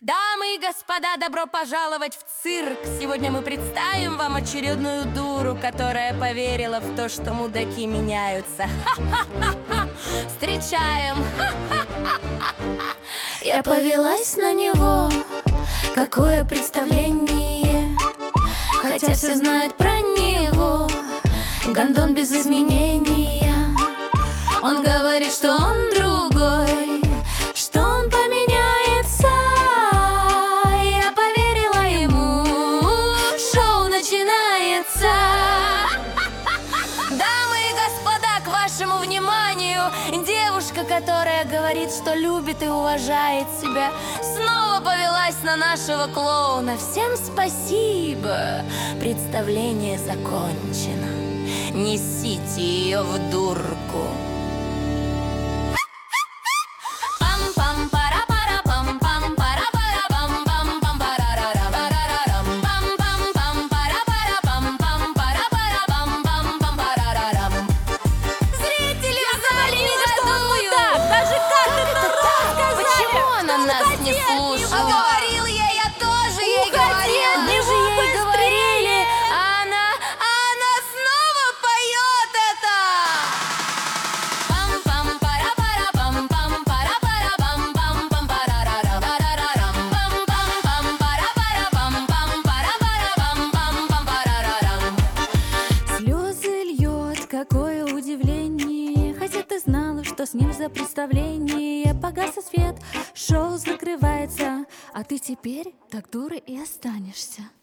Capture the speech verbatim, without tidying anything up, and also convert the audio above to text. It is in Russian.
Дамы и господа, добро пожаловать в цирк! Сегодня мы представим вам очередную дуру, которая поверила в то, что мудаки меняются. Ха-ха-ха-ха! Встречаем! Ха-ха-ха-ха! Я повелась на него, какое представление, хотя все знают про него. Гондон без изменения. Он говорит, что он другой, что он поменяется. Я поверила ему, шоу начинается. Дамы и господа, к вашему вниманию девушка, которая говорит, что любит и уважает себя, снова повелась на нашего клоуна. Всем спасибо, представление закончено. Несите ее в дурку. Нас не слушала. А говорил я, я тоже ей говорил. Мы же ей говорили. А она, а она снова поет это. Пам-пам пара пара пам пам пара пара пам пам пам парарара парарарам пам пам пам пара пара пам пам пара пара пам пам пам парарарам. Слезы льет, какое удивление, хотя ты знала, что с ним за представление. Погас свет, шоу закрывается, а ты теперь так дурой и останешься.